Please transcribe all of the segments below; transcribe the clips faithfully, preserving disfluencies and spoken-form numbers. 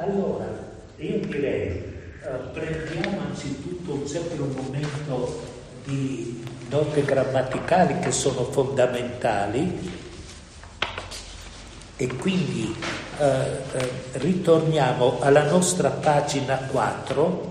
Allora, io direi, eh, prendiamo anzitutto sempre un momento di note grammaticali che sono fondamentali e quindi eh, eh, ritorniamo alla nostra pagina quattro,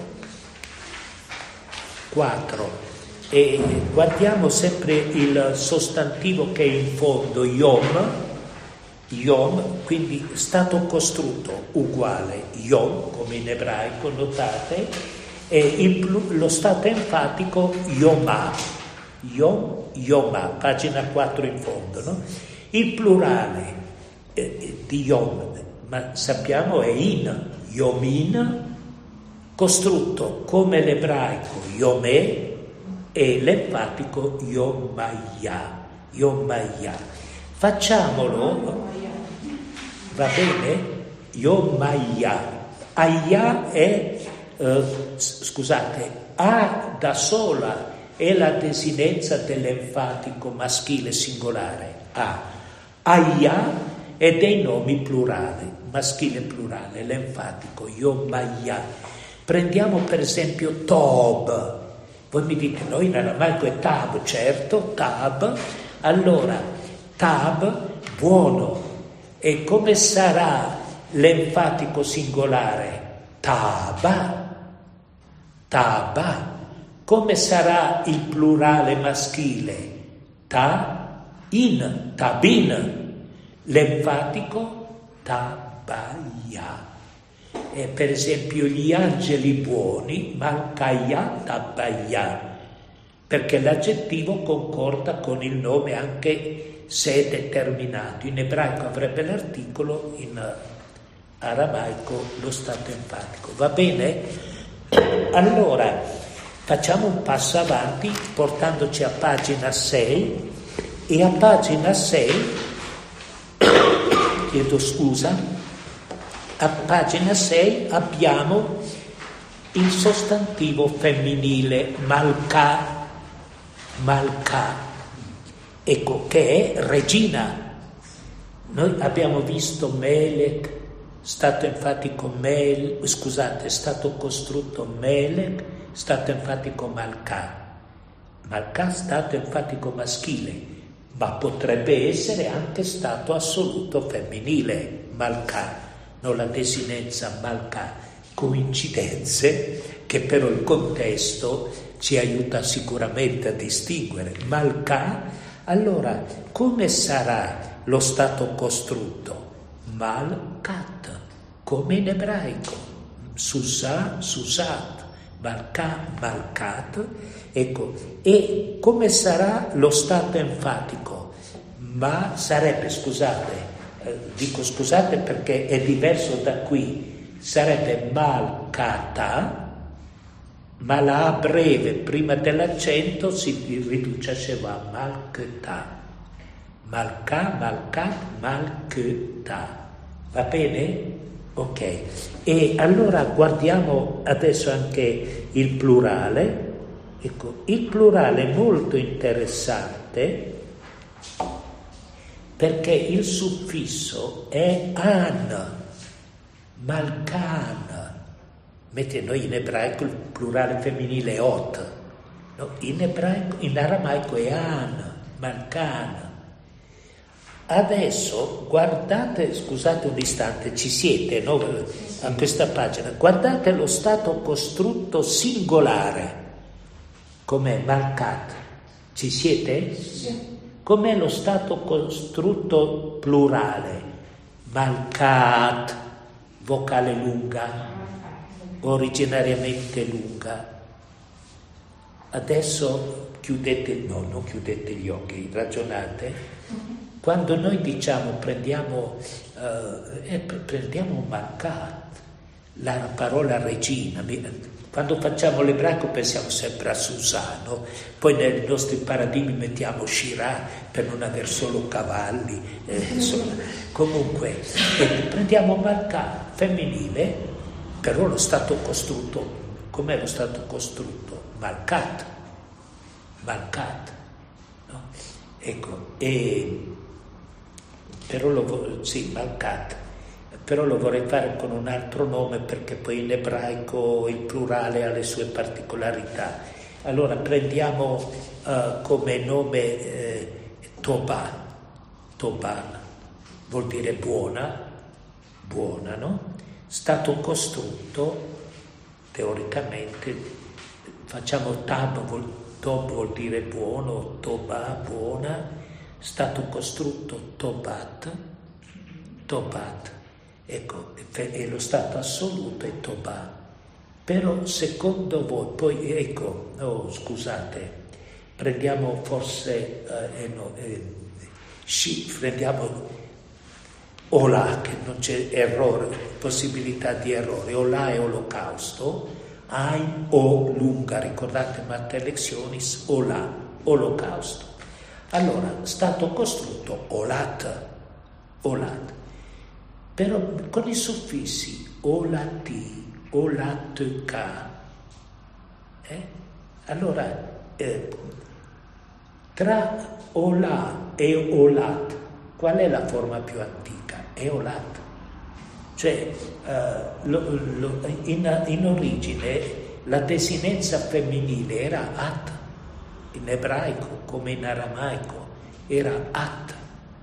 quattro e guardiamo sempre il sostantivo che è in fondo, yom, yom, quindi stato costrutto uguale, yom, come in ebraico, notate, e il, lo stato enfatico yomah, yom, yomah, pagina quattro in fondo, no? Il plurale eh, di yom, ma sappiamo è in, yomin, costrutto come l'ebraico yomeh e l'enfatico yomaya, yomaya. Facciamolo, va bene? Yomaya. Aya è, eh, scusate, A da sola è la desinenza dell'enfatico maschile singolare, A. Aya è dei nomi plurali, maschile plurale, l'enfatico, yomaya. Prendiamo per esempio Tob. Voi mi dite, noi in aramaico è Tab, certo, Tab. Allora, Tab, buono. E come sarà l'enfatico singolare? Taba, Taba. Come sarà il plurale maschile? Ta, in, Tabin. L'enfatico? Tabaya. E per esempio gli angeli buoni, Malkaya Tabaya, perché l'aggettivo concorda con il nome anche se è determinato. In ebraico avrebbe l'articolo, in aramaico lo stato enfatico. Va bene? Allora, facciamo un passo avanti portandoci a pagina sei e a pagina sei, chiedo scusa, a pagina sei abbiamo il sostantivo femminile Malka, Malka, ecco, che è regina. Noi abbiamo visto Melech, stato enfatico Mel, scusate, stato costrutto Melech, stato enfatico Malka. Malka stato enfatico maschile, ma potrebbe essere anche stato assoluto femminile, Malka. Non la desinenza Malka, coincidenze che però il contesto ci aiuta sicuramente a distinguere. Malka, allora come sarà lo stato costrutto? Malkat, come in ebraico, Susa, Susat, Malka, Malkat, ecco, e come sarà lo stato enfatico? Ma sarebbe, scusate, Eh, dico scusate perché è diverso da qui, sarebbe Malkata, ma la A breve prima dell'accento si riduce a Sheva, Malkata, Malka, Malkat, Malkata, va bene? Ok, e allora guardiamo adesso anche il plurale. Ecco, il plurale è molto interessante perché il suffisso è an, malkan, mentre noi in ebraico il plurale femminile è ot, no? in, ebraico, in aramaico è an, malkan. Adesso guardate, scusate un istante, ci siete, no? A questa pagina, guardate lo stato costrutto singolare, com'è malkat, ci siete? Sì. Com'è lo stato costrutto plurale? Malkat, vocale lunga, originariamente lunga. Adesso chiudete, no, non chiudete gli occhi, ragionate. Quando noi diciamo prendiamo, eh, prendiamo Malkat, la parola regina, quando facciamo l'ebraico pensiamo sempre a Susano, poi nei nostri paradigmi mettiamo Shirah per non aver solo cavalli, eh, insomma, comunque eh, prendiamo Malkat femminile, però lo stato costrutto, com'è lo stato costrutto? Malkat, Malkat, no? Ecco, e però lo, sì, Malkat, però lo vorrei fare con un altro nome perché poi in ebraico il plurale ha le sue particolarità. Allora prendiamo uh, come nome eh, Tobah. Tobah vuol dire buona, buona, no? Stato costrutto, teoricamente, facciamo tab, vuol, tob vuol dire buono, Tobah, buona, stato costrutto Tobat, Tobat, ecco, è lo stato assoluto è Tobah. Però secondo voi, poi ecco, oh, scusate, prendiamo forse, eh, no, eh, sì, prendiamo Olà, che non c'è errore, possibilità di errore, Olà è olocausto, Ain o lunga, ricordate Matte Lectionis, Olà, olocausto. Allora, stato costrutto Olat, Olat, però con i suffissi Olati, Olatka, eh? Allora, eh, tra Olà e Olat, qual è la forma più antica? È Olat. Cioè, uh, lo, lo, in, in origine la desinenza femminile era At, in ebraico come in aramaico, era At.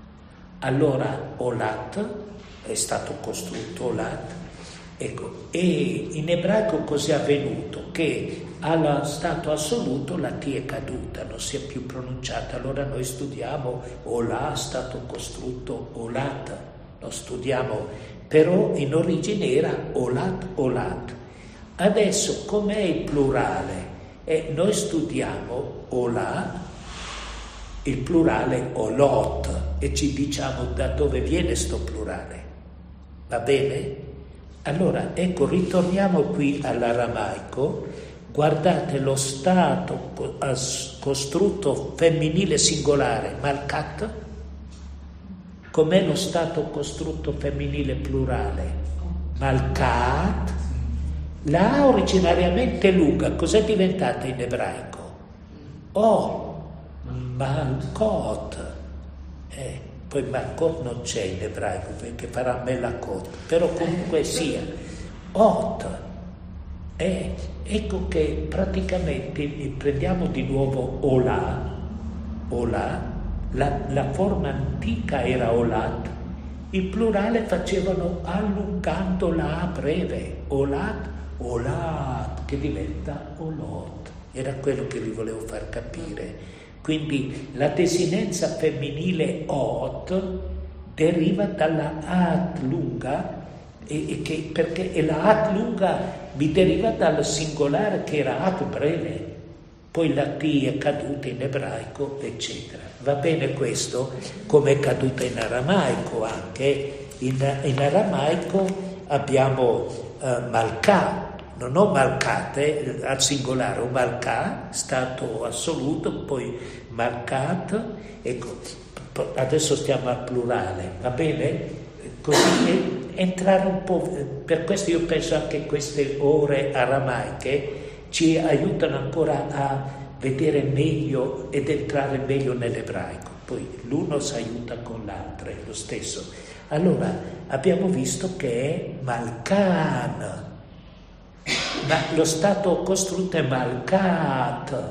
Allora Olat è stato costrutto Olat, ecco, e in ebraico cos'è avvenuto? Che allo stato assoluto la T è caduta, non si è più pronunciata, allora noi studiamo Olà, stato costrutto Olat, lo studiamo, però in origine era Olat, Olat. Adesso com'è il plurale? Eh, noi studiamo Olà, il plurale Olot, e ci diciamo da dove viene sto plurale, va bene? Allora, ecco, ritorniamo qui all'aramaico. Guardate lo stato costrutto femminile singolare, Malkat, com'è lo stato costrutto femminile plurale, Malkat. La A originariamente lunga, cos'è diventata in ebraico? Oh, Malkot. Eh, poi Malkot non c'è in ebraico perché farà Melakot, però comunque sia, Ot. Eh, ecco che praticamente prendiamo di nuovo Olà, Olà, la, la forma antica era Olat, il plurale facevano allungando la A breve, Olat, Olat, che diventa Olot, era quello che vi volevo far capire. Quindi la desinenza femminile Ot deriva dalla At lunga, e, e che, perché e la At lunga mi deriva dal singolare che era At breve, poi la T è caduta in ebraico, eccetera. Va bene questo? Come è caduta in aramaico anche. In, in aramaico abbiamo uh, Malkah, non ho Malkate, al singolare, ho Malkah, stato assoluto, poi Malkat, ecco, adesso stiamo al plurale, va bene? Così entrare un po', per questo io penso anche queste ore aramaiche ci aiutano ancora a vedere meglio ed entrare meglio nell'ebraico, poi l'uno si aiuta con l'altro, è lo stesso. Allora abbiamo visto che è Malkan, ma lo stato costrutto è Malkat,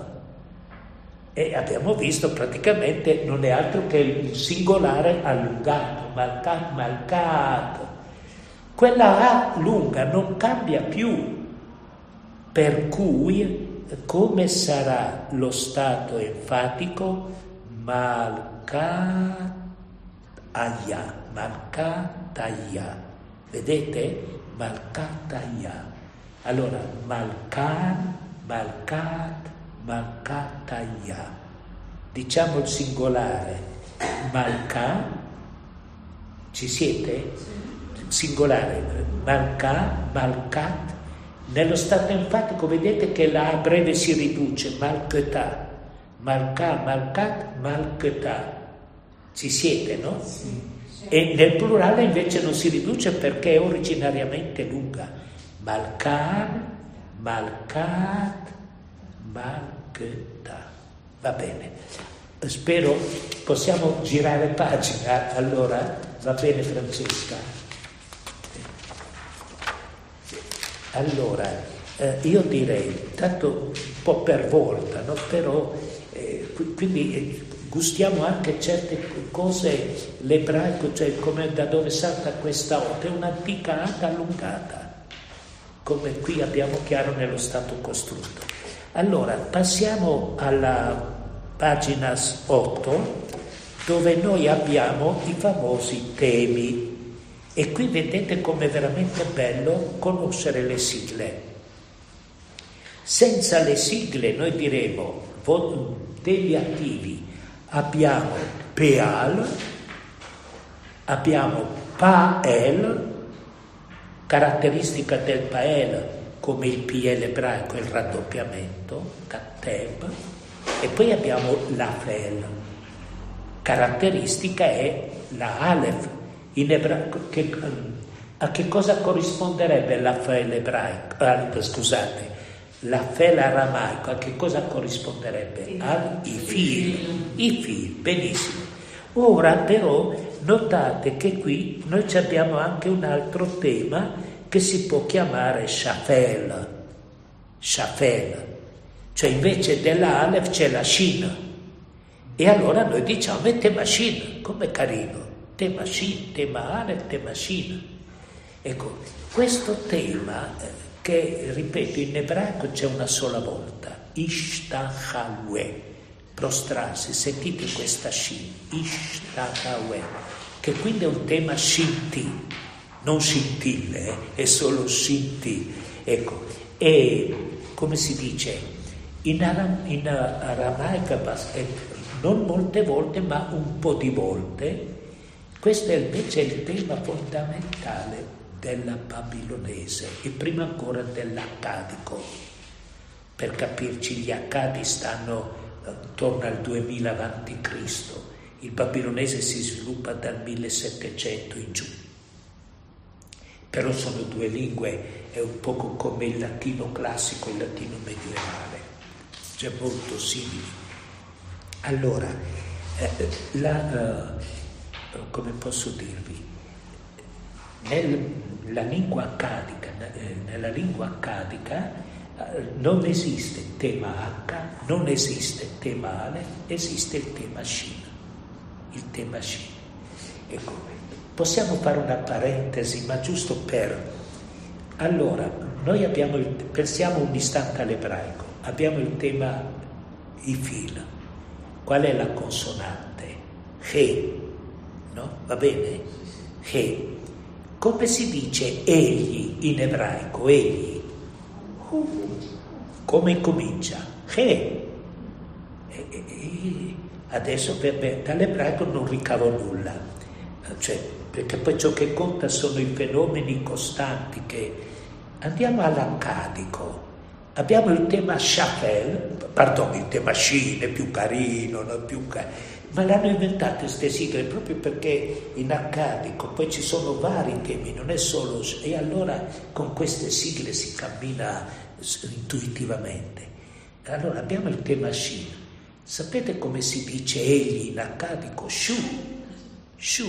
e abbiamo visto praticamente non è altro che il singolare allungato, Malkat, Malkat. Quella A lunga non cambia più, per cui come sarà lo stato enfatico? Malkat Aya, Malkat Aya, vedete? Malkat Aya. Allora, Malkan, Malkat, Malkat Aya. Diciamo il singolare, Malkat, ci siete? Singolare, Malkat, Malkat. Nello stato enfatico vedete che la A breve si riduce, Malketa, Malkat, Malkat, Malketa. Ci siete, no? Sì. E nel plurale invece non si riduce perché è originariamente lunga. Malkan, Malkat, Malketa. Va bene. Spero possiamo girare pagina. Allora, va bene Francesca? Allora, eh, io direi, tanto un po' per volta, no? Però, eh, quindi eh, gustiamo anche certe cose, l'ebraico, cioè come da dove salta questa O, è un'antica ata allungata, come qui abbiamo chiaro nello stato costrutto. Allora, passiamo alla pagina otto, dove noi abbiamo i famosi temi. E qui vedete com'è veramente bello conoscere le sigle. Senza le sigle noi diremo degli attivi. Abbiamo Peal, abbiamo Pael, caratteristica del Pael come il P L ebraico, il raddoppiamento, Katteb, e poi abbiamo l'Afel, caratteristica è la Aleph. In ebraico, che, a che cosa corrisponderebbe l'Afel ebraico? Ah, scusate, l'Afel aramaico, a che cosa corrisponderebbe? Al Ifil, Ifil, benissimo. Ora però notate che qui noi abbiamo anche un altro tema che si può chiamare Shafel, Shafel, cioè invece della Aleph c'è la Shin, e allora noi diciamo è Temashin, come carino. Temashin, tema Aleph, Temashin. Ecco, questo tema eh, che, ripeto, in ebraico c'è una sola volta, Ishtachaweh, prostrarsi, sentite questa Shin, Ishtachaweh, che quindi è un tema Shinti, non scintille, eh, è solo Shinti. Ecco, e come si dice, in, aram, in aramaica, non molte volte, ma un po' di volte. Questo è invece il tema fondamentale della babilonese e prima ancora dell'accadico. Per capirci, gli accadi stanno attorno al duemila avanti Cristo, il babilonese si sviluppa dal millesettecento in giù. Però sono due lingue, è un poco come il latino classico e il latino medievale, cioè molto simili. Allora, eh, la... Uh, come posso dirvi, nella lingua accadica, nella lingua accadica non esiste tema H, non esiste tema Ale, esiste il tema Shin, il tema Shin. Ecco, possiamo fare una parentesi, ma giusto per... Allora, noi abbiamo il... pensiamo un istante all'ebraico, abbiamo il tema Ifil. Qual è la consonante? He. No? Va bene? He. Come si dice egli in ebraico? Egli. Uh, come comincia? He. E, e, adesso per me, dall'ebraico non ricavo nulla. Cioè, perché poi ciò che conta sono i fenomeni costanti che... Andiamo all'accadico. Abbiamo il tema Shafel, pardon, il tema Shin è più carino, no? Più carino. Ma l'hanno inventate queste sigle proprio perché in accadico poi ci sono vari temi, non è solo... E allora con queste sigle si cammina intuitivamente. Allora abbiamo il tema Shin. Sapete come si dice egli in accadico? Shu. Shu.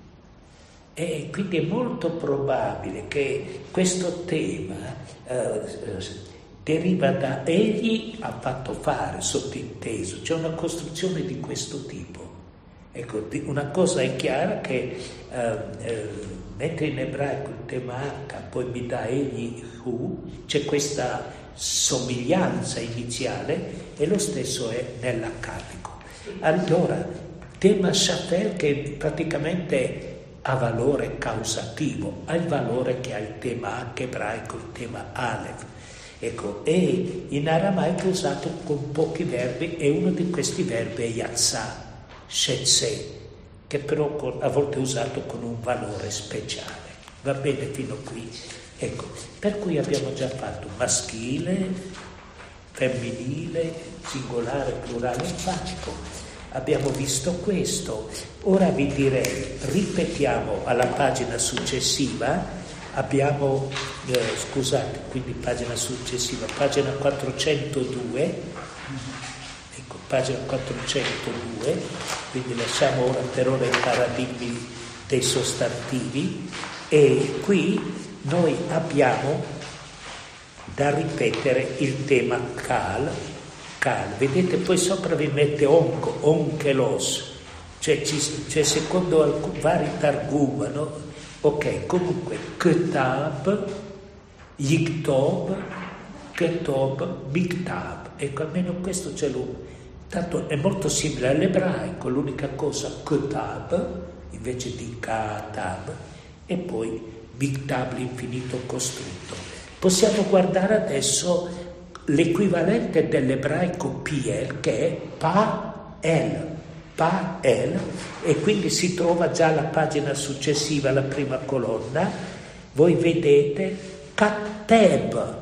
E quindi è molto probabile che questo tema eh, deriva da egli ha fatto fare, sottinteso, c'è una costruzione di questo tipo. Ecco, una cosa è chiara che eh, eh, mentre in ebraico il tema H poi mi dà egli hu, c'è questa somiglianza iniziale e lo stesso è nell'accadico. Allora, tema Shafel che praticamente ha valore causativo, ha il valore che ha il tema H ebraico, il tema Aleph. Ecco, e in aramaico è usato con pochi verbi e uno di questi verbi è yatzah, shetse, che però a volte è usato con un valore speciale. Va bene fino qui? Ecco, per cui abbiamo già fatto maschile, femminile, singolare, plurale, enfatico. Abbiamo visto questo. Ora vi direi, ripetiamo alla pagina successiva. Abbiamo, eh, scusate, quindi pagina successiva, pagina quattrocentodue, ecco, pagina quattrocentodue, quindi lasciamo ora per ora i paradigmi dei sostantivi e qui noi abbiamo da ripetere il tema kal, kal. Vedete, poi sopra vi mette onk, onkelos, cioè, ci, cioè secondo alcuni, vari targum, no? Ok, comunque, ketab, yiktob, ketob, miktab. Ecco, almeno questo ce l'ho. Tanto è molto simile all'ebraico, l'unica cosa, ketab, invece di katab, e poi miktab, l'infinito costrutto. Possiamo guardare adesso l'equivalente dell'ebraico piel, che è pa-el, pa-el, e quindi si trova già alla pagina successiva, alla prima colonna. Voi vedete kateb,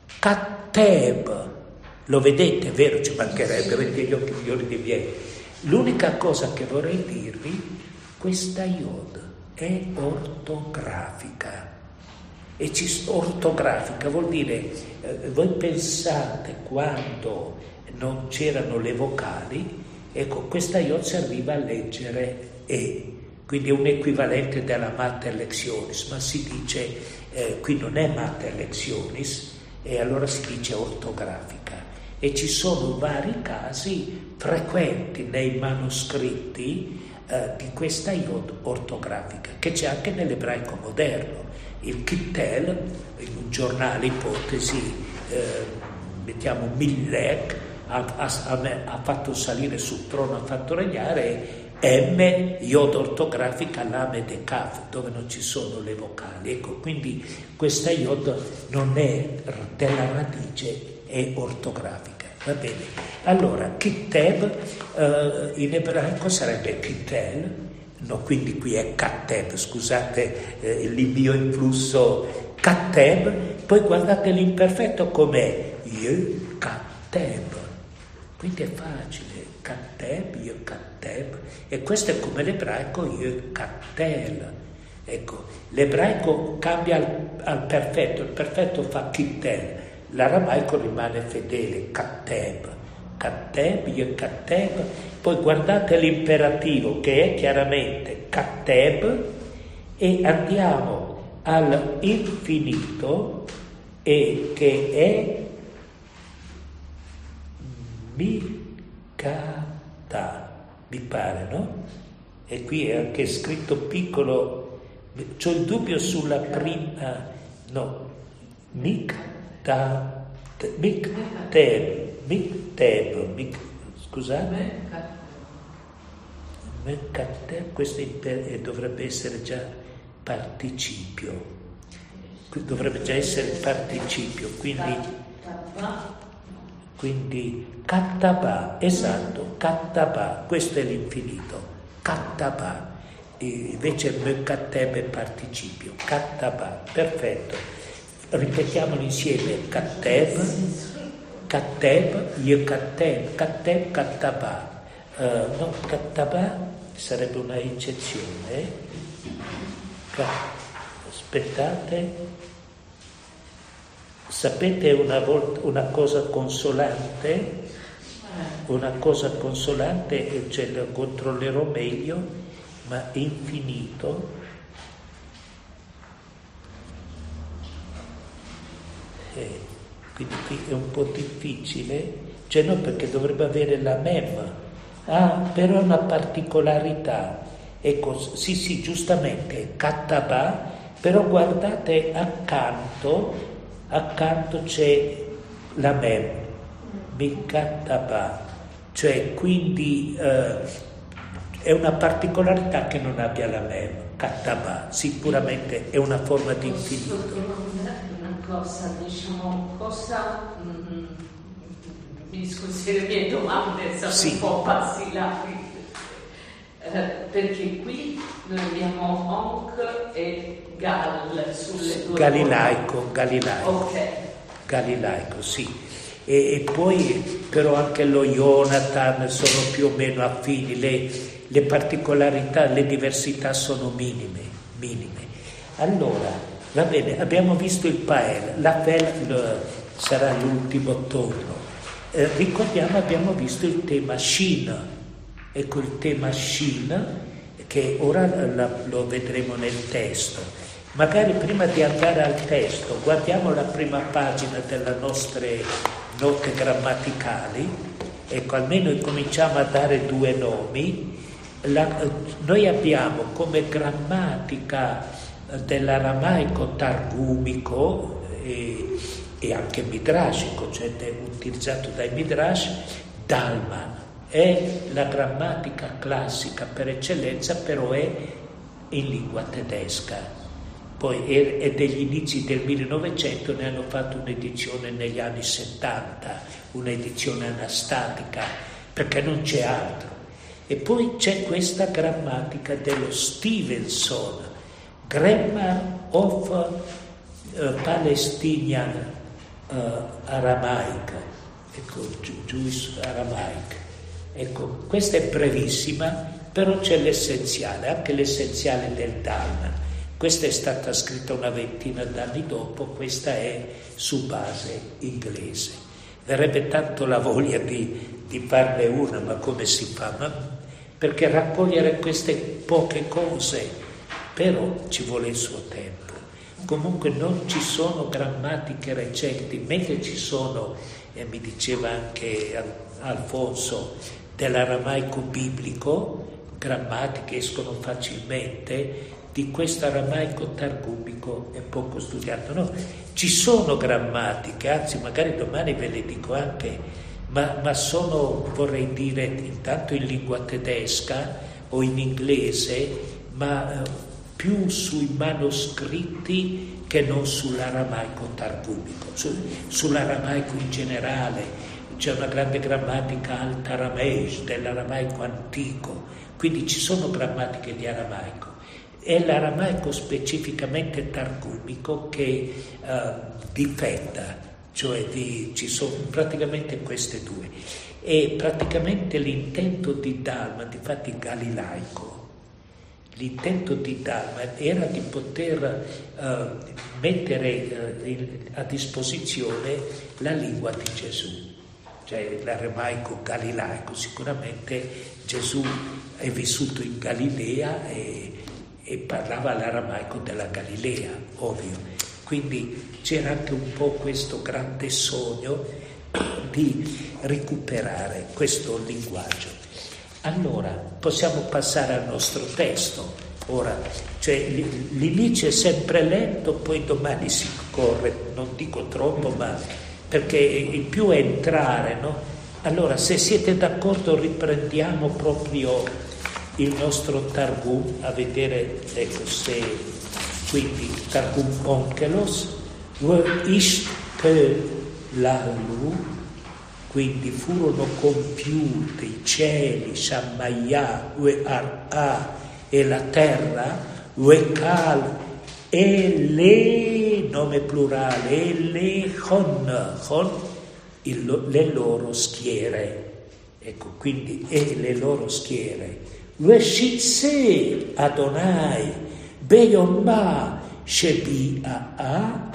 kateb, lo vedete, vero? Ci mancherebbe, avete gli occhi migliori dei miei. L'unica cosa che vorrei dirvi, questa iod è ortografica. E ci, ortografica vuol dire, eh, voi pensate quando non c'erano le vocali, ecco, questa iod serviva a leggere E, quindi è un equivalente della mater lectionis, ma si dice, eh, qui non è mater lectionis, e allora si dice ortografica. E ci sono vari casi frequenti nei manoscritti eh, di questa iod ortografica, che c'è anche nell'ebraico moderno. Il Kittel, in un giornale, ipotesi, eh, mettiamo Millek, ha, ha, ha fatto salire sul trono, ha fatto regnare M, iod ortografica, lame de kaf, dove non ci sono le vocali. Ecco, quindi questa iod non è della radice, è ortografica. Va bene. Allora, Kittel eh, in ebraico sarebbe Kittel. No, quindi qui è Kateb, scusate eh, il mio influsso, Kateb, poi guardate l'imperfetto com'è, Ye Kateb, quindi è facile, Kateb, Ye Kateb, e questo è come l'ebraico Ye Kattel. Ecco, l'ebraico cambia al, al perfetto, il perfetto fa Kittel, l'aramaico rimane fedele, Kateb. Kateb, Ye Kateb, poi guardate l'imperativo che è chiaramente Kateb, e andiamo all'infinito, e che è Mikata, mi pare, no? E qui è anche scritto piccolo, c'ho il dubbio sulla prima, no, Mikta, Mikteb, Mikteb, Mik, scusate, Mikteb, questo imper- dovrebbe essere già participio, dovrebbe già essere participio, quindi, quindi Kattaba, esatto, Kattaba, questo è l'infinito, Kattaba, e invece Mikteb è participio, Kattaba, perfetto, ripetiamolo insieme, Katteb, Katteb, Ye Katteb, Katteb, Kattaba. Uh, no, Kattaba sarebbe una eccezione. Aspettate. Sapete una volta una cosa consolante? Una cosa consolante, cioè lo controllerò meglio, ma infinito. Eh. Quindi qui è un po' difficile, cioè no, perché dovrebbe avere la mem, ah, però è una particolarità, ecco, sì sì, giustamente, Kattaba, però guardate accanto, accanto c'è la mem, Mikattaba, cioè quindi eh, è una particolarità che non abbia la mem, Kattaba, sicuramente è una forma di infinito. Cosa, diciamo, cosa, mm, mi scusi le mie domande, sono sì. Un po' passi là, eh, perché qui noi abbiamo Onk e Gal sulle due Galilaico, Galilaico, ok. Galilaico, sì, e, e poi però anche lo Jonathan sono più o meno affini, le, le particolarità, le diversità sono minime, minime. Allora, va bene, abbiamo visto il Pael, la Fel sarà l'ultimo torno. Eh, ricordiamo, abbiamo visto il tema Shin, ecco il tema Shin, che ora la, lo vedremo nel testo. magari prima di andare al testo, guardiamo la prima pagina delle nostre note grammaticali, ecco, almeno cominciamo a dare due nomi. La, noi abbiamo come grammatica dell'aramaico targumico e, e anche midrashico, cioè utilizzato dai midrash, Dalman. È la grammatica classica per eccellenza, però è in lingua tedesca. Poi è, è degli inizi del millenovecento, ne hanno fatto un'edizione negli anni settanta, un'edizione anastatica, perché non c'è altro. E poi c'è questa grammatica dello Stevenson, Grammar of uh, Palestinian uh, Aramaic, ecco, Jewish Aramaic. Ecco, questa è brevissima, però c'è l'essenziale, anche l'essenziale del Dalman. Questa è stata scritta una ventina d'anni dopo, questa è su base inglese. Verrebbe tanto la voglia di, di farne una, ma come si fa? Ma perché raccogliere queste poche cose, però ci vuole il suo tempo. Comunque non ci sono grammatiche recenti, mentre ci sono, e mi diceva anche Alfonso, dell'aramaico biblico, grammatiche escono facilmente, di questo aramaico targumico è poco studiato. No, ci sono grammatiche, anzi magari domani ve le dico anche, ma, ma sono, vorrei dire, intanto in lingua tedesca o in inglese, ma eh, più sui manoscritti che non sull'aramaico targumico, su, sull'aramaico in generale. C'è una grande grammatica al-Tarameish, dell'aramaico antico, quindi ci sono grammatiche di aramaico. È l'aramaico specificamente targumico che uh, difetta, cioè di, ci sono praticamente queste due. E praticamente l'intento di Dalman, difatti galilaico, l'intento di Dalman era di poter uh, mettere uh, in, a disposizione la lingua di Gesù. Cioè l'aramaico galilaico, sicuramente Gesù è vissuto in Galilea e, e parlava l'aramaico della Galilea, ovvio. Quindi c'era anche un po' questo grande sogno di recuperare questo linguaggio. Allora, possiamo passare al nostro testo. Ora, cioè, l'inizio è sempre lento, poi domani si corre, non dico troppo, ma perché il più è entrare, no? Allora, se siete d'accordo, riprendiamo proprio il nostro Targum a vedere, ecco, se quindi Targum Onkelos, ish pe lahu, quindi furono compiuti i cieli, Shammaya, Ue Ar'a e la terra, Ue Kal e le, nome plurale, e le Chon, Chon, il, le loro schiere, ecco, quindi e le loro schiere, Ue Shitse Adonai, Beyomma Shebi'a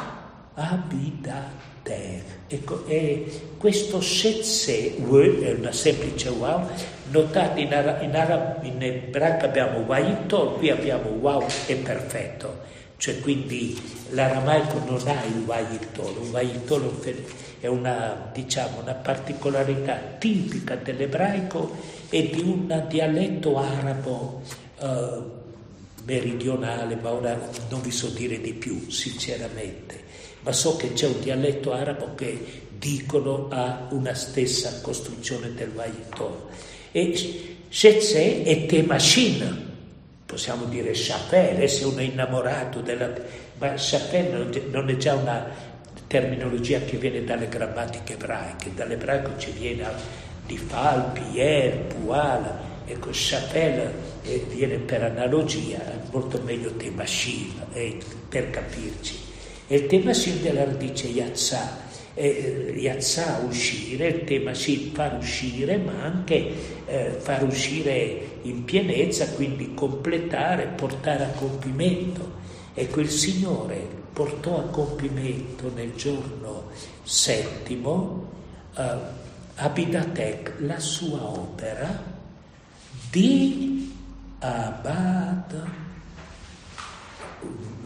Abidater. Ecco, e questo Shetse, è una semplice wow, notate in, ara, in, ara, in ebraico abbiamo Wayitol, qui abbiamo wow è perfetto, cioè quindi l'aramaico non ha il Wayitol, il Wayitol è una, diciamo, una particolarità tipica dell'ebraico e di un dialetto arabo eh, meridionale, ma ora non vi so dire di più, sinceramente. Ma so che c'è un dialetto arabo che dicono ha una stessa costruzione del Wayitol. E Shetse è Temashin, possiamo dire Shapel, se uno è innamorato della... Ma Shapel non è già una terminologia che viene dalle grammatiche ebraiche, dall'ebraico ci viene di Fal, Pier, Puala, ecco Shapel eh, viene per analogia, molto meglio Temashin, eh, per capirci. E il Temashin della radice Yatzà, eh, Yatzà uscire, il Temashin far uscire, ma anche eh, far uscire in pienezza, quindi completare, portare a compimento. Ecco, il Signore portò a compimento nel giorno settimo eh, Abidatek, la sua opera di Abad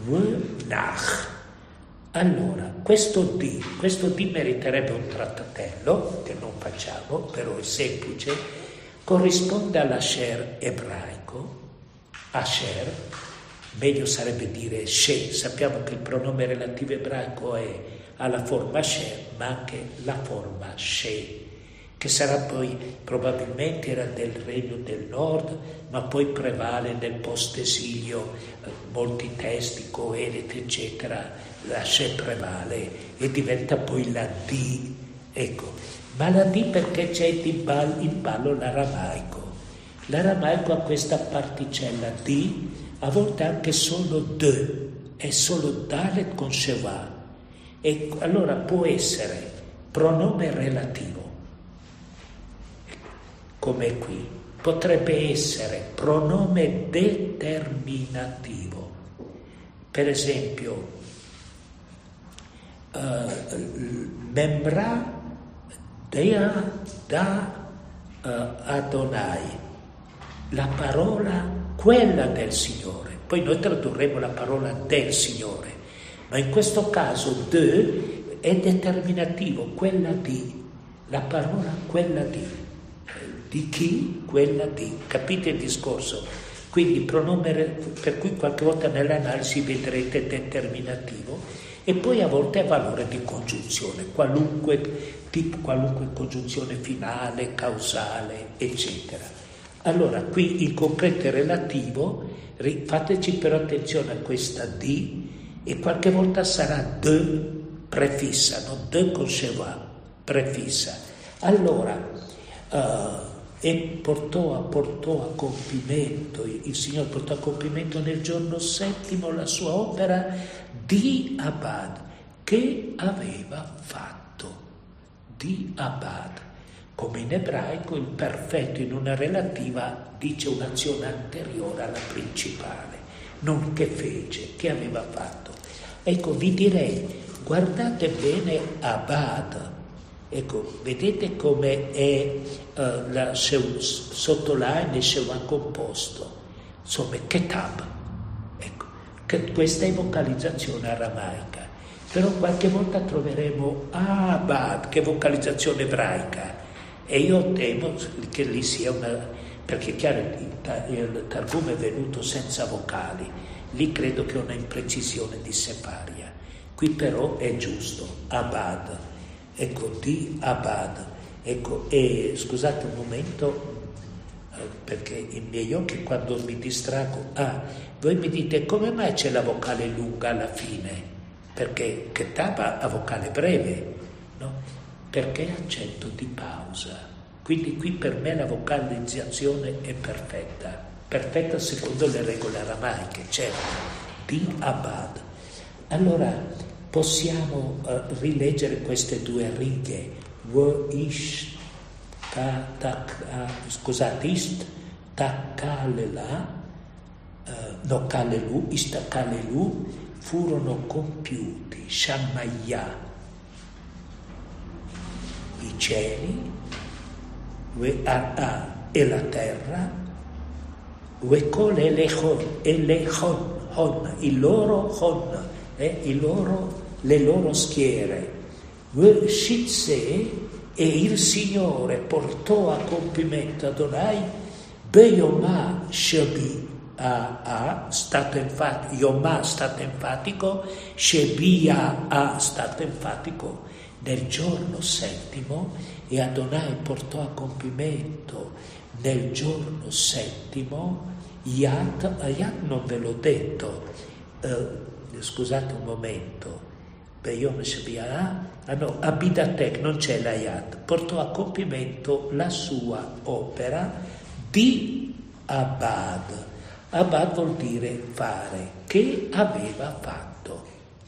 V'nach. Allora, questo di, questo di meriterebbe un trattatello, che non facciamo, però è semplice, corrisponde all'asher ebraico, asher, meglio sarebbe dire she, sappiamo che il pronome relativo ebraico è alla forma asher, ma anche la forma she, che sarà poi, probabilmente era del Regno del Nord, ma poi prevale nel post-esilio, eh, molti testi, Coelet, eccetera, la she prevale e diventa poi la di, ecco. Ma la di perché c'è in ballo, in ballo l'aramaico. L'aramaico ha questa particella di, a volte anche solo de, è solo dalet con sheva, e allora può essere pronome relativo, come qui, potrebbe essere pronome determinativo. Per esempio, uh, membra dea da uh, Adonai, la parola quella del Signore. Poi noi tradurremo la parola del Signore, ma in questo caso de è determinativo, quella di, la parola quella di. Di chi? Quella di. Capite il discorso? Quindi pronome, per cui qualche volta nell'analisi vedrete determinativo, e poi a volte ha valore di congiunzione, qualunque tipo, qualunque congiunzione finale, causale, eccetera. Allora, qui in concreto e relativo, fateci però attenzione a questa di, e qualche volta sarà de prefissa, non de con sheva, prefissa. Allora, uh, e portò a, portò a compimento, il Signore portò a compimento nel giorno settimo la sua opera di Abad, che aveva fatto, di Abad. Come in ebraico il perfetto in una relativa dice un'azione anteriore alla principale, non che fece, che aveva fatto. Ecco, vi direi, guardate bene Abad. Ecco, vedete come è uh, la sottoline e Sheva composto, insomma, Ketab. Ecco, che questa è vocalizzazione aramaica, però qualche volta troveremo Abad, che è vocalizzazione ebraica, e io temo che lì sia una, perché chiaro il Targum è venuto senza vocali, lì credo che è una imprecisione di Sefaria, qui però è giusto, Abad. Ecco, di Abad, ecco, e scusate un momento, eh, perché i miei occhi quando mi distraggo, ah, voi mi dite come mai c'è la vocale lunga alla fine? Perché Ketaba ha vocale breve, no? Perché è accento di pausa, quindi qui per me la vocalizzazione è perfetta, perfetta secondo le regole aramaiche, certo, di Abad. Allora, possiamo uh, rileggere queste due righe. Ish, ta, ta, uh, scusate, ist, takalela, uh, no, kalelu, istakalelu, furono compiuti, Shammaia, i cieli, we ar'a, e la terra, we kol elechon, elechon, hon, il loro hon, eh, i loro, le loro schiere. Shitse, e il Signore portò a compimento Adonai Beyomah Shebi a a stato enfatico, Yomah stato enfatico, Shebia a stato enfatico nel giorno settimo, e Adonai portò a compimento nel giorno settimo Yat, Yat non ve l'ho detto, eh, scusate un momento, Beyom Shebia, ah no, Abidatek, non c'è la Yad, portò a compimento la sua opera di Abad. Abad vuol dire fare, che aveva fatto.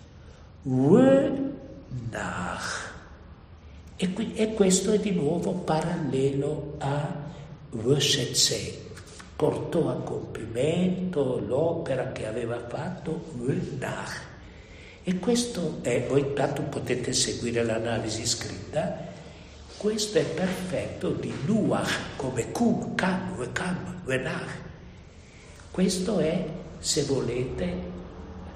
V'nach. E, qui, e questo è di nuovo parallelo a V'shetze. Portò a compimento l'opera che aveva fatto V'nach. E questo è, voi tanto potete seguire l'analisi scritta, questo è perfetto di Nuach, come Kum, Kam, Vekam, Venach. Questo è, se volete,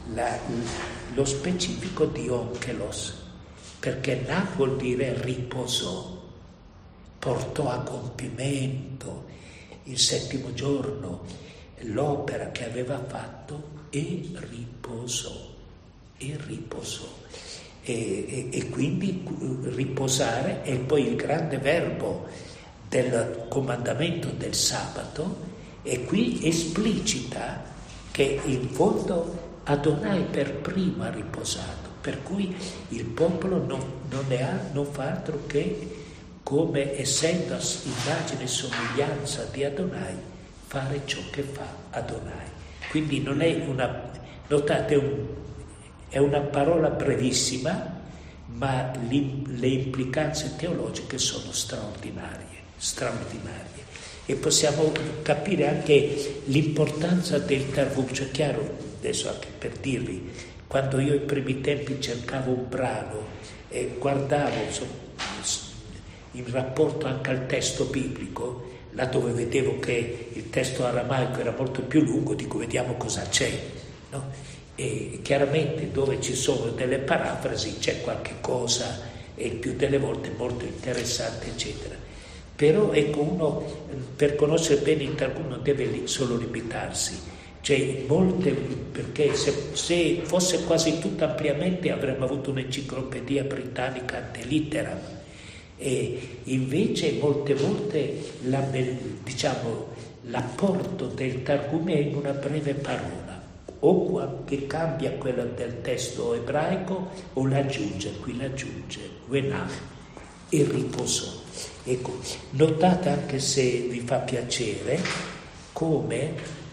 la, lo specifico di onkelos, perché na vuol dire riposò, portò a compimento il settimo giorno l'opera che aveva fatto e riposò, e riposò. E, e, e quindi riposare è poi il grande verbo del comandamento del sabato, e qui esplicita che in fondo Adonai per primo ha riposato, per cui il popolo non, non, ne ha, non fa altro che, come essendo immagine e somiglianza di Adonai, fare ciò che fa Adonai. Quindi non è una, notate, un, è una parola brevissima, ma le implicanze teologiche sono straordinarie, straordinarie. E possiamo capire anche l'importanza del Targum. Cioè, chiaro, adesso anche per dirvi, quando io ai primi tempi cercavo un brano e guardavo insomma, in rapporto anche al testo biblico, là dove vedevo che il testo aramaico era molto più lungo, dico vediamo cosa c'è, no? E chiaramente dove ci sono delle parafrasi c'è qualche cosa, e il più delle volte molto interessante, eccetera. Però ecco, uno per conoscere bene il Targum non deve solo limitarsi, cioè molte, perché se, se fosse quasi tutto ampliamente avremmo avuto un'enciclopedia britannica ante litteram, e invece molte volte la, diciamo, l'apporto del Targum è in una breve parola, o che cambia quella del testo ebraico o l'aggiunge, qui l'aggiunge, wenach, e riposò. Ecco, notate, anche se vi fa piacere, come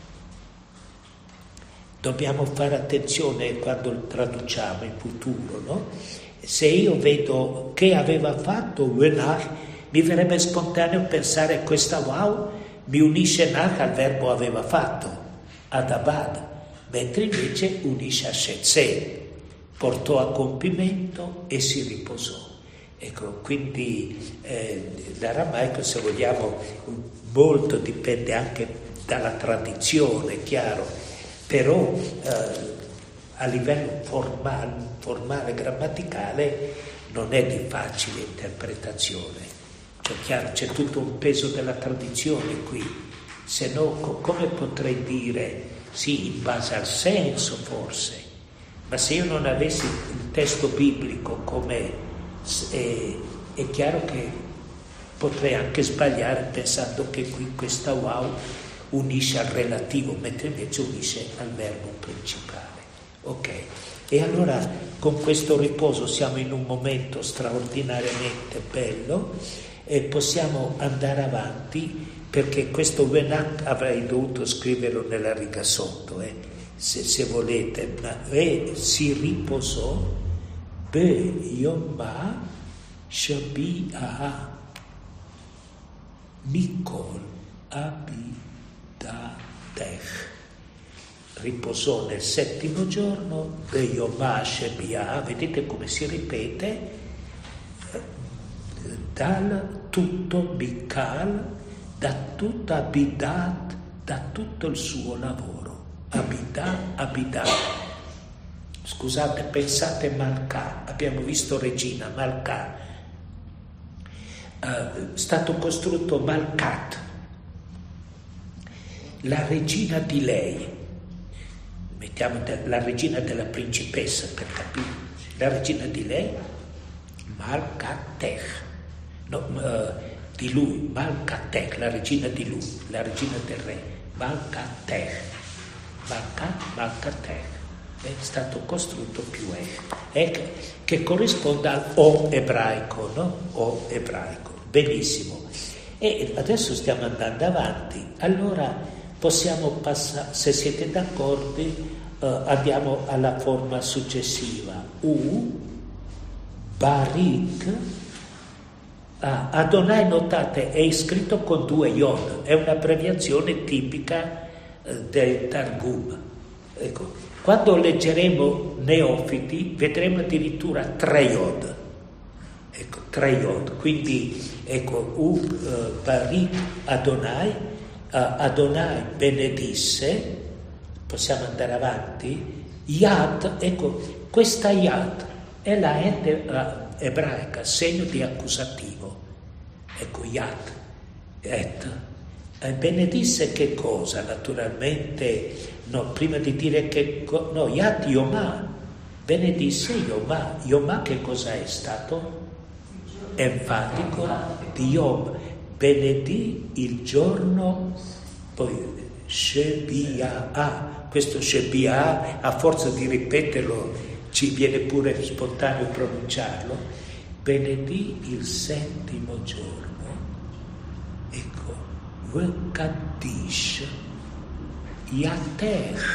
dobbiamo fare attenzione quando traduciamo in futuro, no? Se io vedo che aveva fatto wenach, mi verrebbe spontaneo pensare questa wow mi unisce nach al verbo aveva fatto, ad abad, mentre invece unisce a shetzeh, portò a compimento e si riposò. Ecco, quindi eh, l'aramaico, se vogliamo, molto dipende anche dalla tradizione, chiaro, però eh, a livello formale, formale, grammaticale non è di facile interpretazione. Cioè, chiaro, c'è tutto un peso della tradizione qui, se no co- come potrei dire, sì, in base al senso forse, ma se io non avessi il testo biblico come È, è chiaro che potrei anche sbagliare pensando che qui questa wow unisce al relativo, mentre invece unisce al verbo principale. Ok, e allora con questo riposo siamo in un momento straordinariamente bello e possiamo andare avanti, perché questo wenach avrei dovuto scriverlo nella riga sotto, eh, se, se volete, ma e si riposò Be Yomah Shabi'ah Mikol Abidatech. Riposò nel settimo giorno, Be Yomah Shabi'ah, vedete come si ripete, dal tutto Mikal, da tutta Abidat, da tutto il suo lavoro. Abidat, Abidat. Scusate, pensate Malkah, abbiamo visto Regina, Malkah, è uh, stato costruito Malkat, la regina di lei, mettiamo de- la regina della principessa per capire, la regina di lei, Malkatech, no, uh, di lui, Malkatech, la regina di lui, la regina del re, Malkatech, Malkat, Malkatech. È stato costruito più E, e che corrisponde al O ebraico, no? O ebraico, benissimo. E adesso stiamo andando avanti, allora possiamo passare, se siete d'accordo, eh, andiamo alla forma successiva. U, Barik, ah, Adonai, notate, è scritto con due yod, è un'abbreviazione tipica eh, del Targum. Ecco. Quando leggeremo Neofiti vedremo addirittura tre yod, ecco, tre yod, quindi ecco, U uh, Barik Adonai, uh, Adonai benedisse, possiamo andare avanti, Yad, ecco, questa Yad è la et ebraica, segno di accusativo. Ecco, Yad, et. E benedisse che cosa? Naturalmente, no, prima di dire che, no, Yad Yomah, benedisse Yomah. Yomah che cosa è stato? Enfatico di Yom. Benedì il giorno, poi Shebiah, questo Shebiah, a forza di ripeterlo, ci viene pure spontaneo pronunciarlo. Benedì il settimo giorno. Ecco, Kaddish, Yater,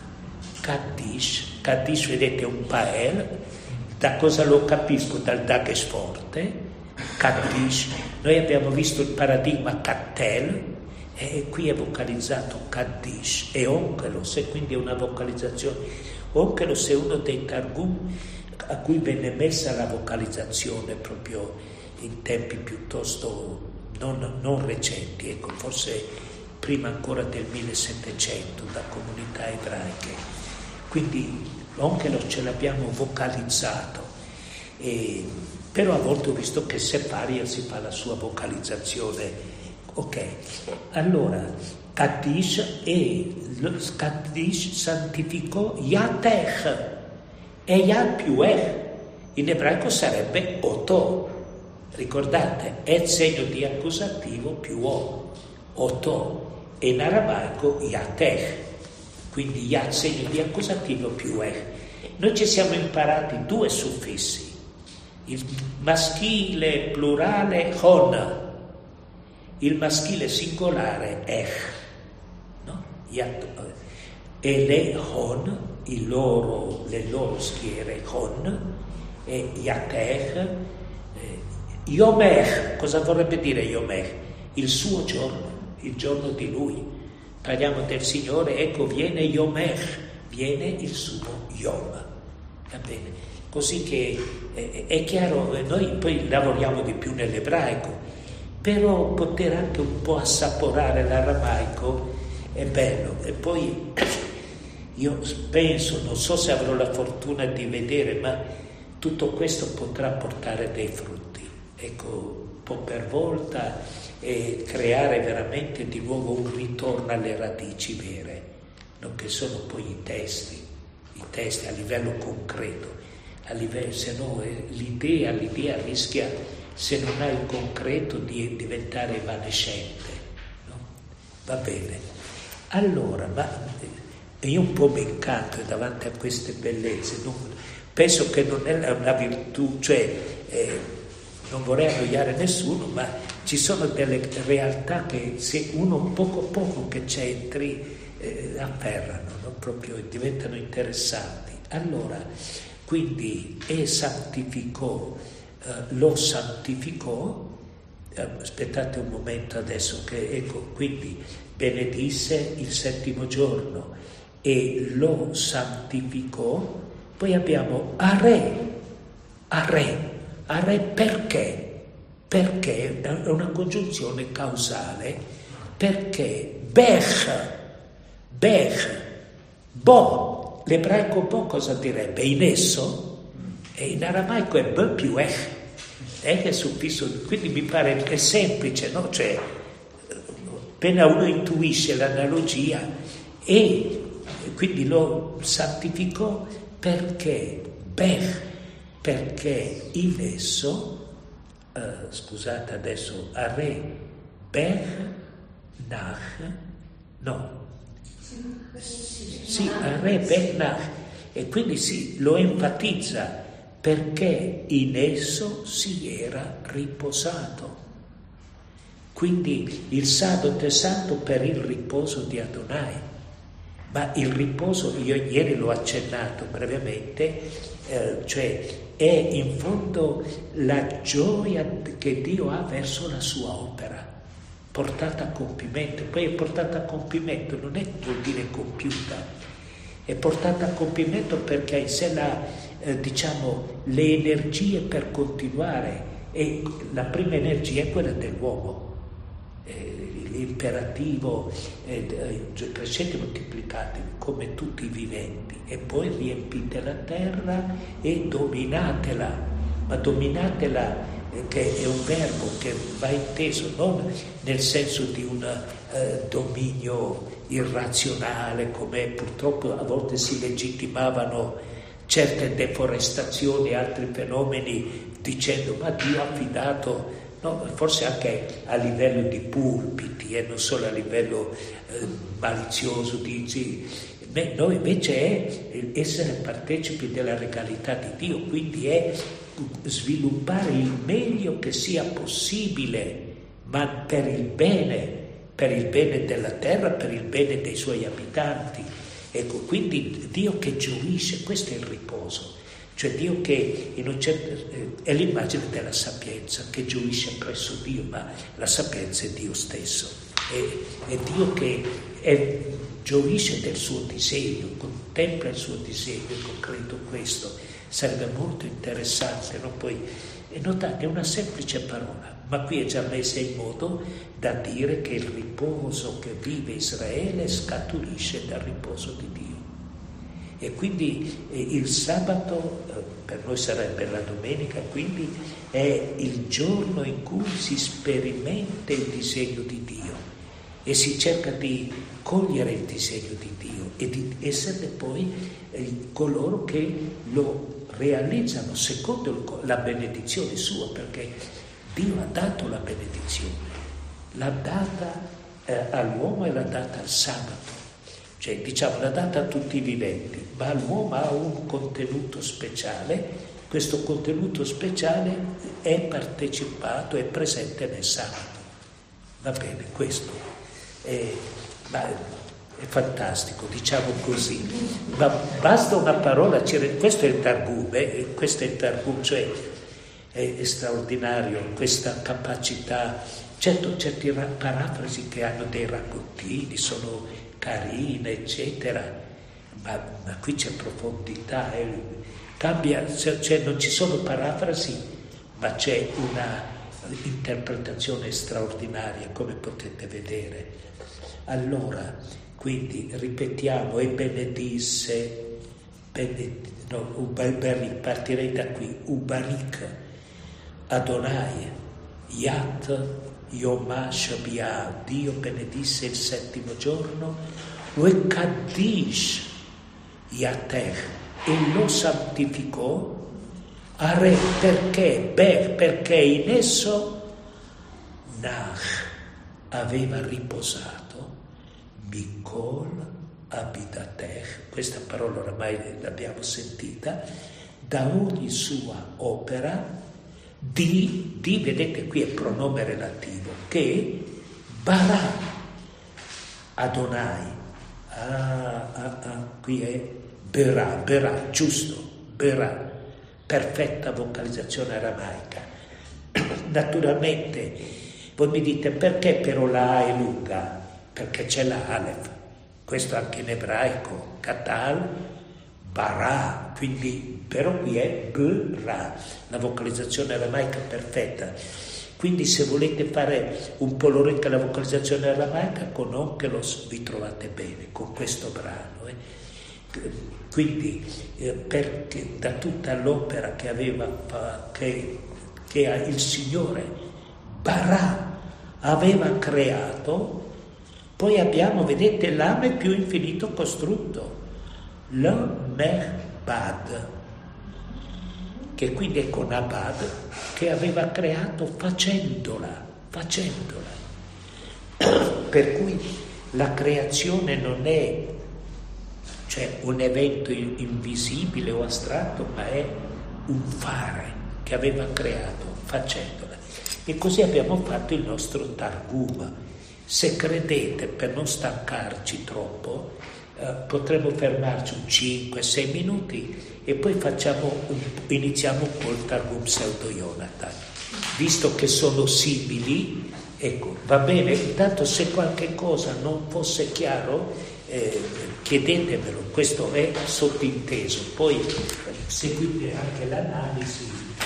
Kaddish, Kaddish vedete è un pael, da cosa lo capisco? Dal Dagesh forte, Kaddish, noi abbiamo visto il paradigma Kattel, e qui è vocalizzato Kaddish, e Onkelos, e quindi è una vocalizzazione. Onkelos è uno dei Targum a cui venne messa la vocalizzazione proprio in tempi piuttosto non, non recenti, ecco, forse prima ancora del millesettecento, da comunità ebraiche. Quindi Onkelos ce l'abbiamo vocalizzato, e, però a volte ho visto che Sefaria si fa la sua vocalizzazione. Ok, allora Kaddish e Kaddish santificò Yatech, e Yad più Ech, in ebraico sarebbe Oto, ricordate, è segno di accusativo più O, Oto, e in aramaico Yatech, quindi Yad segno di accusativo più Ech. Noi ci siamo imparati due suffissi, il maschile plurale Hon, il maschile singolare Ech, no? E le Hon, il loro, le loro schiere Hon, e Yatech, eh, Yomech, cosa vorrebbe dire Yomech? Il suo giorno, il giorno di lui. Parliamo del Signore, ecco viene Yomech, viene il suo Yom. Va bene? Così che eh, è chiaro, noi poi lavoriamo di più nell'ebraico, però poter anche un po' assaporare l'aramaico è bello. E poi io penso, non so se avrò la fortuna di vedere, ma tutto questo potrà portare dei frutti, ecco, un po' per volta, e creare veramente di nuovo un ritorno alle radici vere, no? Che sono poi i testi, i testi a livello concreto, a livello, se no l'idea, l'idea rischia, se non hai il concreto, di diventare evanescente, no? Va bene. Allora, ma io un po' mi incanto davanti a queste bellezze, non, penso che non è una virtù, cioè eh, non vorrei annoiare nessuno, ma ci sono delle realtà che se uno poco a poco che c'entri eh, afferrano, no? Proprio diventano interessanti. Allora, quindi e santificò, eh, lo santificò, eh, aspettate un momento adesso, che ecco, quindi benedisse il settimo giorno e lo santificò. Poi abbiamo Are, Are, Are perché? Perché è una congiunzione causale, perché Bech, Bech, Bo, l'ebraico Bo cosa direbbe? In esso, e in aramaico è B più Ech, Ech è suffisso, quindi mi pare che è semplice, no? Cioè, appena uno intuisce l'analogia, e quindi lo santificò perché Bech, perché in esso, Uh, scusate adesso, Are, Bech, Nach, no, sì, Are, Bech, Nach, e quindi sì, lo enfatizza, perché in esso si era riposato. Quindi il sabato è santo per il riposo di Adonai, ma il riposo, io ieri l'ho accennato brevemente, eh, cioè è in fondo la gioia che Dio ha verso la sua opera, portata a compimento. Poi è portata a compimento, non è vuol dire compiuta, è portata a compimento perché ha in sé la, eh, diciamo, le energie per continuare, e la prima energia è quella dell'uomo. Eh, imperativo, eh, crescete e moltiplicatevi come tutti i viventi, e poi riempite la terra e dominatela, ma dominatela eh, che è un verbo che va inteso non nel senso di un eh, dominio irrazionale, come purtroppo a volte si legittimavano certe deforestazioni e altri fenomeni dicendo ma Dio ha affidato, no, forse anche a livello di pulpiti e eh, non solo a livello eh, malizioso, dici, noi invece è essere partecipi della regalità di Dio, quindi è sviluppare il meglio che sia possibile, ma per il bene, per il bene della terra, per il bene dei suoi abitanti. Ecco, quindi Dio che gioisce, questo è il riposo, cioè Dio che in un certo, eh, è l'immagine della sapienza che gioisce presso Dio, ma la sapienza è Dio stesso, è, è Dio che è, gioisce del suo disegno, contempla il suo disegno, ecco, credo questo. Sarebbe molto interessante, no? Poi, e notate, è una semplice parola, ma qui è già messa in modo da dire che il riposo che vive Israele scaturisce dal riposo di Dio. E quindi eh, il sabato, eh, per noi sarebbe la domenica, quindi è il giorno in cui si sperimenta il disegno di Dio e si cerca di cogliere il disegno di Dio e di essere poi eh, coloro che lo realizzano secondo la benedizione sua, perché Dio ha dato la benedizione, l'ha data eh, all'uomo e l'ha data al sabato, cioè diciamo l'ha data a tutti i viventi, ma l'uomo ha un contenuto speciale, questo contenuto speciale è partecipato, è presente nel sabato, va bene, questo è, ma è fantastico, diciamo così, ma basta una parola, questo è il Targum, eh? questo è il Targum, cioè è, è straordinario questa capacità, certo certi ra- parafrasi che hanno dei raccontini, sono carine, eccetera, ma, ma qui c'è profondità, eh? Cambia, cioè non ci sono parafrasi, ma c'è una interpretazione straordinaria, come potete vedere. Allora, quindi ripetiamo, e benedisse, bened, no, ubarik, partirei da qui, Ubarik, Adonai, Yat, Yomah Shabia, Dio benedisse il settimo giorno, Ue Kaddish, Yatech, e lo santificò, Are, perché, beh, perché in esso Nach aveva riposato, Mikol abidatech, questa parola oramai l'abbiamo sentita, da ogni sua opera di, di, vedete qui è pronome relativo, che Barà, Adonai, ah, ah, ah, qui è Berà, Berà, giusto, Berà, perfetta vocalizzazione aramaica. Naturalmente, voi mi dite perché però la A è lunga? Perché c'è la Aleph, questo anche in ebraico, Katal, Barà, quindi però qui è Bra, la vocalizzazione aramaica perfetta. Quindi se volete fare un po' l'orecchio alla vocalizzazione aramaica, con Onkelos vi trovate bene, con questo brano. Eh. Quindi eh, perché da tutta l'opera che aveva, che, che il Signore Barà aveva creato, poi abbiamo, vedete, l'ame più infinito costrutto, lo Mehbad, che quindi è con Abad, che aveva creato facendola, facendola. Per cui la creazione non è, cioè, un evento invisibile o astratto, ma è un fare che aveva creato facendola. E così abbiamo fatto il nostro Targum. Se credete, per non stancarci troppo, eh, potremmo fermarci un cinque sei minuti e poi facciamo un, iniziamo col Targum Pseudo Yonatan. Visto che sono simili, ecco, va bene, intanto se qualche cosa non fosse chiaro, eh, chiedetemelo, questo è sottinteso, poi seguite anche l'analisi.